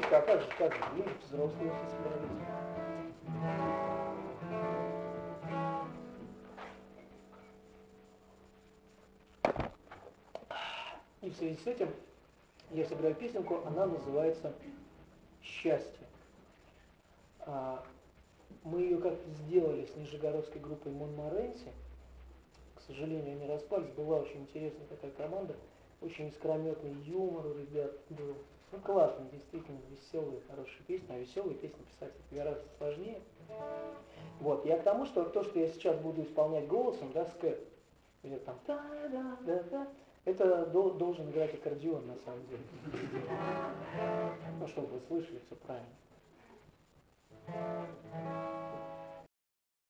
девочка, а как же, видишь, взрослые уже собрались. И в связи с этим я сыграю песенку, она называется «Счастье». Мы ее как-то сделали с нижегородской группой Монморенси. К сожалению, они распались. Была очень интересная такая команда. Очень искрометный юмор у ребят был. Ну, классно, действительно, веселые, хорошие песни. А веселые песни писать гораздо сложнее. Вот, я к тому, что то, что я сейчас буду исполнять голосом, да, скэп, или там та-да-да-да, это должен играть аккордеон на самом деле. Ну, чтобы вы слышали все правильно.